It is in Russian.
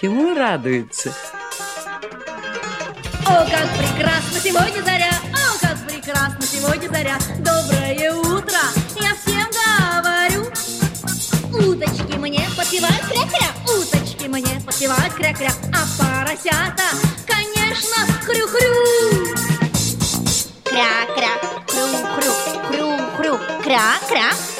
чему радуется? О, как прекрасно сегодня заря! О, как прекрасно сегодня заря! Доброе утро! Я всем говорю. Уточки мне подпевают кря-кря, уточки мне подпевают кря-кря, а поросята, конечно, хрю-хрю. Кря-кря, хрю-хрю, хрю-хрю, кря-кря.